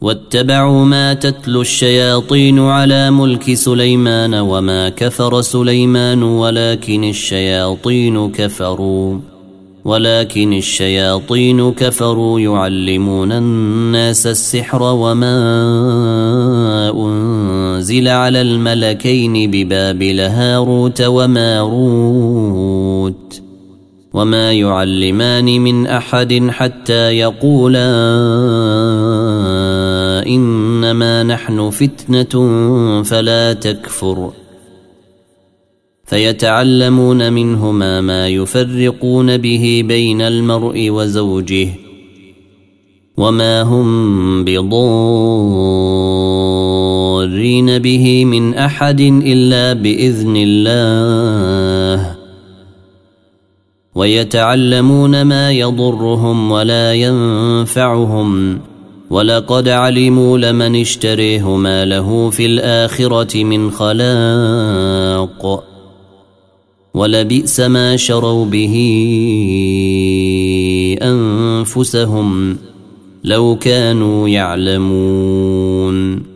واتبعوا ما تتلو الشياطين على ملك سليمان وما كفر سليمان ولكن الشياطين كفروا يعلمون الناس السحر وما أنزل على الملكين ببابل هاروت وماروت وما يعلمان من أحد حتى يقولا إنما نحن فتنة فلا تكفر فيتعلمون منهما ما يفرقون به بين المرء وزوجه وما هم بضارين به من أحد إلا بإذن الله ويتعلمون ما يضرهم ولا ينفعهم ولقد علموا لمن اشتريه ما له في الآخرة من خلاق ولبئس ما شروا به أنفسهم لو كانوا يعلمون